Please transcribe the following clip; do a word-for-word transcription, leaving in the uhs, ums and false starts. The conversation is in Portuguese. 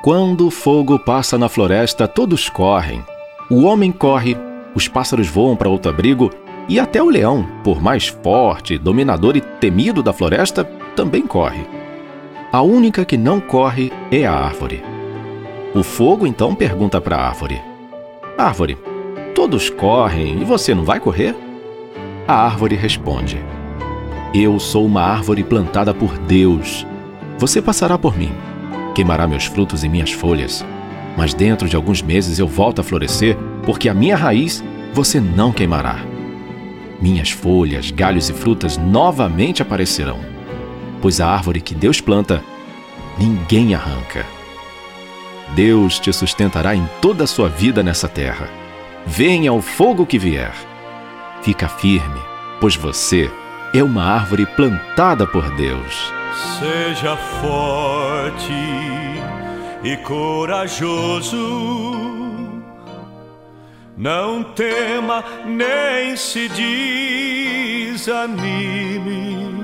Quando o fogo passa na floresta, todos correm. O homem corre, os pássaros voam para outro abrigo e até o leão, por mais forte, dominador e temido da floresta, também corre. A única que não corre é a árvore. O fogo então pergunta para a árvore: Árvore, todos correm e você não vai correr? A árvore responde: Eu sou uma árvore plantada por Deus. Você passará por mim, queimará meus frutos e minhas folhas, mas dentro de alguns meses eu volto a florescer, porque a minha raiz você não queimará. Minhas folhas, galhos e frutas novamente aparecerão, pois a árvore que Deus planta, ninguém arranca. Deus te sustentará em toda a sua vida nessa terra. Venha o fogo que vier. Fica firme, pois você é uma árvore plantada por Deus. Seja forte e corajoso, não tema nem se desanime.